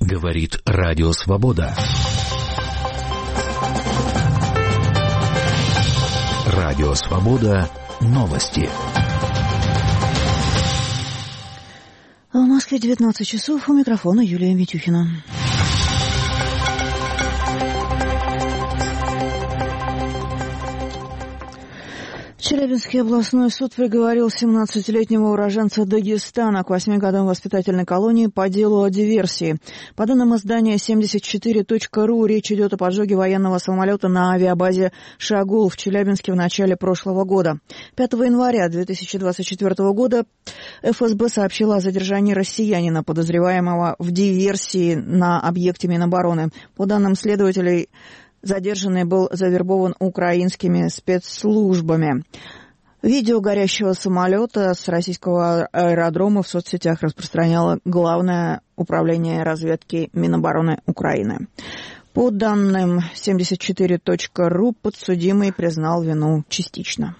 Говорит Радио Свобода. Радио Свобода. Новости. В Москве 19 часов. У микрофона Юлия Митюхина. Челябинский областной суд приговорил 17-летнего уроженца Дагестана к 8 годам воспитательной колонии по делу о диверсии. По данным издания 74.ru, речь идет о поджоге военного самолета на авиабазе «Шагул» в Челябинске в начале прошлого года. 5 января 2024 года ФСБ сообщила о задержании россиянина, подозреваемого в диверсии на объекте Минобороны. По данным следователей, задержанный был завербован украинскими спецслужбами. Видео горящего самолета с российского аэродрома в соцсетях распространяло Главное управление разведки Минобороны Украины. По данным 74.ru, подсудимый признал вину частично.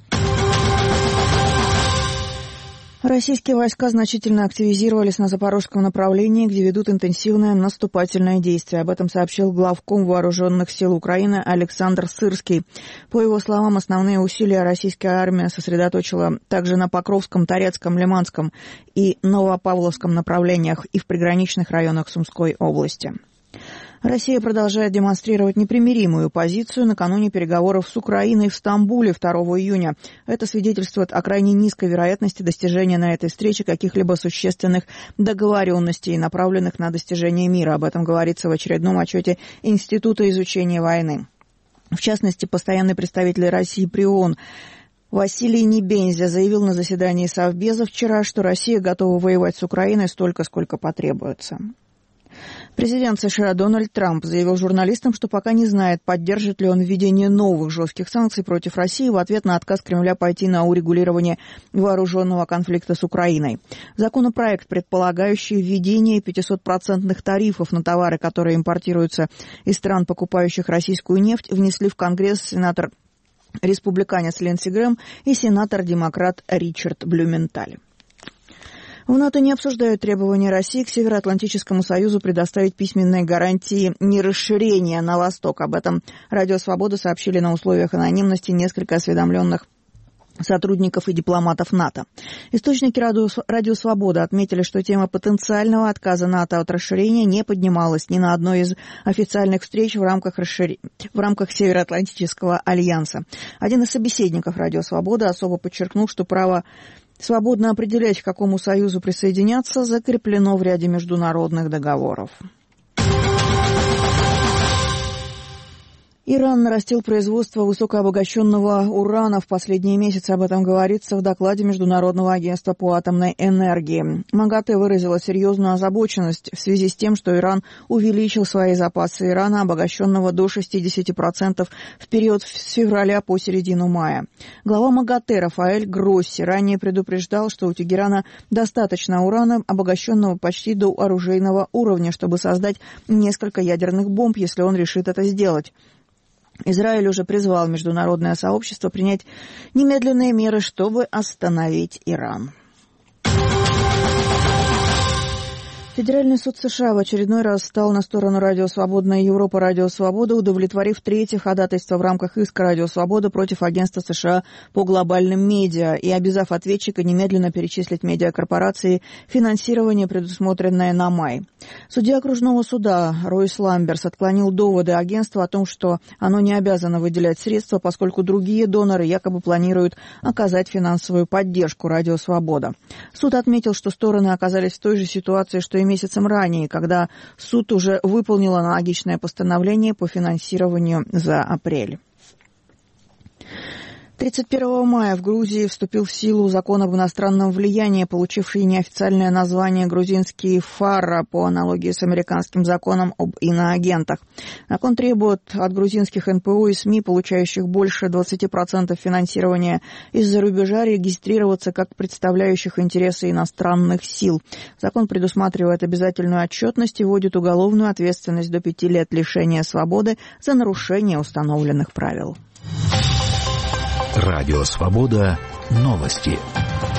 Российские войска значительно активизировались на Запорожском направлении, где ведут интенсивное наступательное действие. Об этом сообщил главком Вооруженных сил Украины Александр Сырский. По его словам, основные усилия российская армия сосредоточила также на Покровском, Торецком, Лиманском и Новопавловском направлениях и в приграничных районах Сумской области. Россия продолжает демонстрировать непримиримую позицию накануне переговоров с Украиной в Стамбуле 2 июня. Это свидетельствует о крайне низкой вероятности достижения на этой встрече каких-либо существенных договоренностей, направленных на достижение мира. Об этом говорится в очередном отчете Института изучения войны. В частности, постоянный представитель России при ООН Василий Небензя заявил на заседании Совбеза вчера, что Россия готова воевать с Украиной столько, сколько потребуется. Президент США Дональд Трамп заявил журналистам, что пока не знает, поддержит ли он введение новых жестких санкций против России в ответ на отказ Кремля пойти на урегулирование вооруженного конфликта с Украиной. Законопроект, предполагающий введение 500% тарифов на товары, которые импортируются из стран, покупающих российскую нефть, внесли в Конгресс сенатор-республиканец Линдси Грэм и сенатор-демократ Ричард Блюменталь. В НАТО не обсуждают требования России к Североатлантическому союзу предоставить письменные гарантии нерасширения на восток. Об этом Радио Свобода сообщили на условиях анонимности несколько осведомленных сотрудников и дипломатов НАТО. Источники Радио Свобода отметили, что тема потенциального отказа НАТО от расширения не поднималась ни на одной из официальных встреч в рамках Североатлантического альянса. Один из собеседников Радио Свобода особо подчеркнул, что право свободно определять, к какому союзу присоединяться, закреплено в ряде международных договоров. Иран нарастил производство высокообогащенного урана в последние месяцы. Об этом говорится в докладе Международного агентства по атомной энергии. МАГАТЭ выразила серьезную озабоченность в связи с тем, что Иран увеличил свои запасы урана, обогащенного до 60% в период с февраля по середину мая. Глава МАГАТЭ Рафаэль Гросси ранее предупреждал, что у Тегерана достаточно урана, обогащенного почти до оружейного уровня, чтобы создать несколько ядерных бомб, если он решит это сделать. Израиль уже призвал международное сообщество принять немедленные меры, чтобы остановить Иран. Федеральный суд США в очередной раз встал на сторону Радио Свобода и Европа Радио Свобода, удовлетворив третье ходатайство в рамках иска Радио Свобода против агентства США по глобальным медиа и обязав ответчика немедленно перечислить медиакорпорации финансирование, предусмотренное на май. Судья окружного суда Ройс Ламберс отклонил доводы агентства о том, что оно не обязано выделять средства, поскольку другие доноры якобы планируют оказать финансовую поддержку Радио Свобода. Суд отметил, что стороны оказались в той же ситуации, что и месяцем ранее, когда суд уже выполнил аналогичное постановление по финансированию за апрель. 31 мая в Грузии вступил в силу закон об иностранном влиянии, получивший неофициальное название «Грузинский ФАРА» по аналогии с американским законом об иноагентах. Закон требует от грузинских НПО и СМИ, получающих больше 20% финансирования из-за рубежа, регистрироваться как представляющих интересы иностранных сил. Закон предусматривает обязательную отчетность и вводит уголовную ответственность до 5 лет лишения свободы за нарушение установленных правил. Радио Свобода. Новости.